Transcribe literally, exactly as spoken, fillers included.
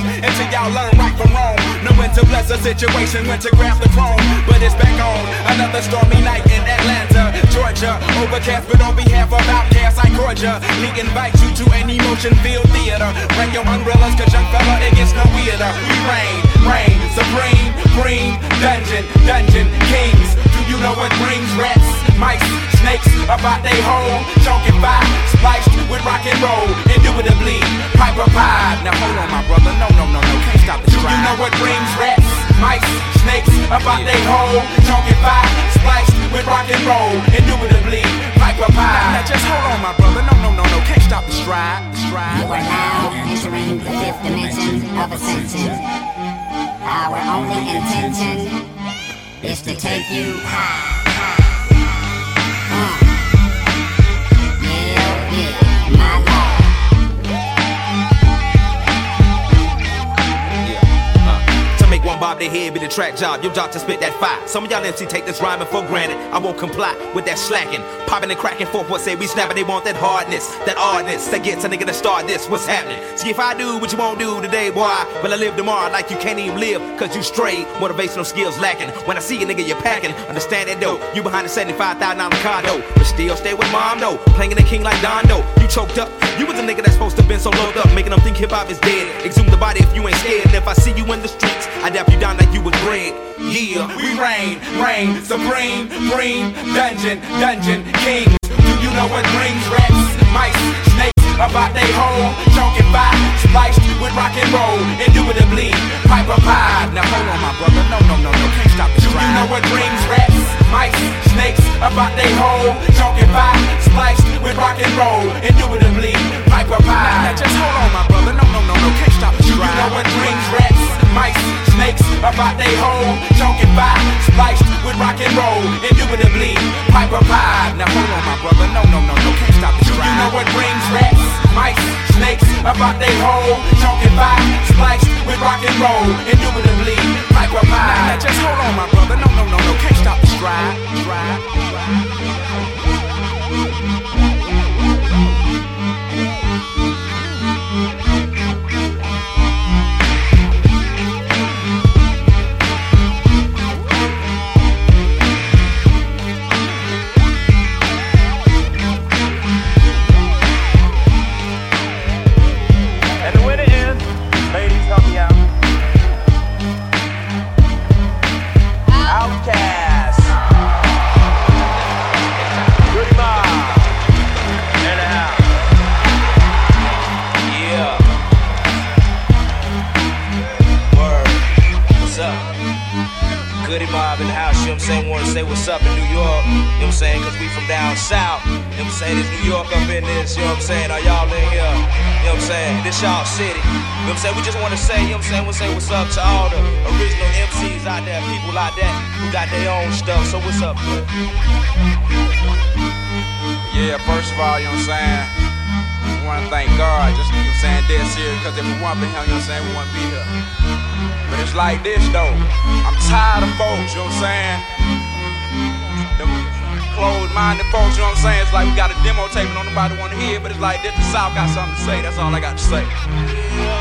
until y'all learn right from wrong. Know when to bless a situation, when to grab the chrome. But it's back on another stormy night in Atlanta, Georgia. Overcast, but on behalf of Outkast, I Georgia. We invite you to an emotion-filled theater. Bring your umbrellas, cause young fella, it gets no weirder. We reign, reign, supreme, green, dungeon, dungeon, kings. Do you know what brings rats, mice, snakes about they home? Choking by, spliced with rock and roll, indubitably, Piper Pie. Now hold on, my brother, no, no, no, no, can't stop the stride. Do you know what brings rats, mice, snakes about they home? Choking by, spliced with rock and roll, indubitably, Piper Pie. Now, now just hold on, my brother, no, no, no, no, can't stop the stride, the stride. You are now entering the fifth dimension of ascension. Our only intention is to take you high. Uh. Yeah, yeah, my love. Make one bob their head be the track job. Your job to spit that fire. Some of y'all M C take this rhyming for granted. I won't comply with that slacking. Popping and cracking forth what say we snapping. They want that hardness, that oddness that gets a nigga to start this. What's happening? See if I do what you won't do today, boy, will I live tomorrow like you can't even live? Cause you straight, motivational skills lacking. When I see a nigga you're packing, understand that though. You behind the seventy-five thousand dollar condo, but still stay with mom though. Playing the king like Dondo. You choked up. You was a nigga that's supposed to been so locked up, making them think hip hop is dead. Exhume the body if you ain't scared. And if I see you in the streets, I dap you down like you was bred. Yeah, we reign, reign, supreme, green, dungeon, dungeon, kings. Do you know what brings rats, mice, snakes about they home? Choking by, spliced with rock and roll, indubitably, Piper Pie. Now hold on, my brother, no, no, no, no, can't stop the stride. Do you know what brings rats, mice, snakes about they home? Choking by, spliced with rock and roll, indubitably, Piper Pie. Now, now just hold on, my brother, no, no, no, no, can't stop the stride. Do you know what brings rats, mice, snakes about they home? Choking by, spliced with rock and roll, indubitably, Piper Pie. Now hold on, my brother, no, no, no, no, can't stop the stride. Do you know what brings rats, mice, snakes about they home? Choking by, spliced with rock and roll, indubitably, Piper Pie. Now, now just hold on, my brother, no, no, no, no, can't stop the stride, stride, stride. Say what's up in New York, you know what I'm saying, cause we from down south, you know what I'm saying, it's New York up in this, you know what I'm saying, are y'all in here, you know what I'm saying, this y'all city, you know what I'm saying, we just wanna say, you know what I'm saying, we'll say what's up to all the original M Cs out there, people out there who got their own stuff, so what's up, bro? Yeah, first of all, you know what I'm saying, we wanna thank God, just, you know what I'm saying, dead serious, cause if we weren't been here, you know what I'm saying, we wouldn't be here. But it's like this though, I'm tired of folks, you know what I'm saying? Them closed-minded folks, you know what I'm saying? It's like we got a demo tape and nobody wanna hear it, but it's like this, the South got something to say, that's all I got to say.